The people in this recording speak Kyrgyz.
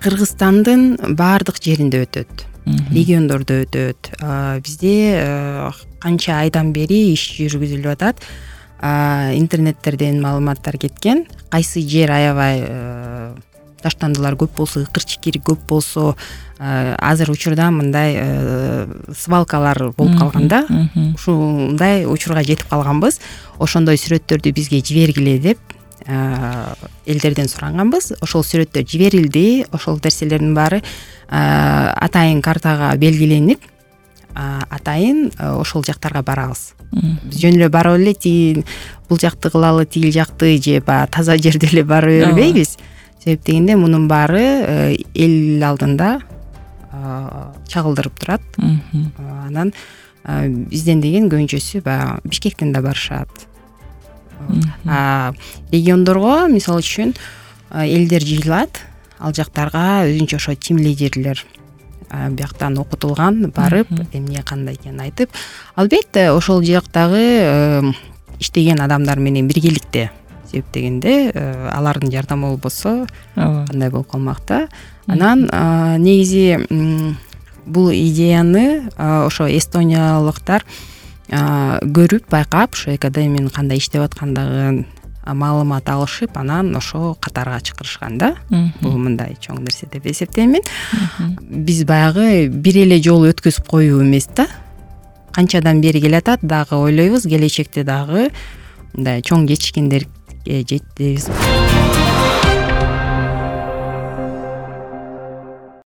Кыргызстандын баардык жеринде өтөт, региондордо өтөт. Бизде канча айдан бери иш жүргүзүлүп атат. Интернеттерден маалыматтар кеткен. Кайсы жер аябай таштандылар көп болсо, ыкыр-чикир көп болсо, азыр учурда мындай свалкалар болуп калган да. Ушундай учурга жетип калганбыз. Ошондой сүрөттөрдү бизге жибергиле деп элдерден суранганбыз. Ошол сүрөттөр жиберилди. Ошол нерселердин баары атайын картага белгиленип, атайын ошол жактарга барабыз. Биз жөн эле барып эле бул жакты кылалы, тигил жакты же таза жерде эле барып бербейбиз. Себеп дегенде мунун баары эл алдында чагылдырып турат. Анан бизден деген көбүнчөсү Бишкектен да барышат. Региондорго мисалы үчүн элдер жыйылат, ал жактарга өзүнчө ошо тим лидерлер бияктан окутулган барып, эмне кандай экенин айтып, албетте ошол жактагы иштеген адамдар менен биргеликте. Себеп дегенде алардын жардамы болбосо кандай болуп калмак да. Анан негизи бул идеяны ошо эстониялыктар көрүп, байкап, ошо академиянын кандай иштеп аткандыгын маалымат алышып, анан ошо катарга чакырышкан да. Бул мындай чоң нерсе деп эсептейм мен. Биз баягы бир эле жолу өткөзүп коюу эмес да. Канчадан бери келатат, дагы ойлойбуз, келечекте дагы мындай чоң жетишкендерге жетебиз.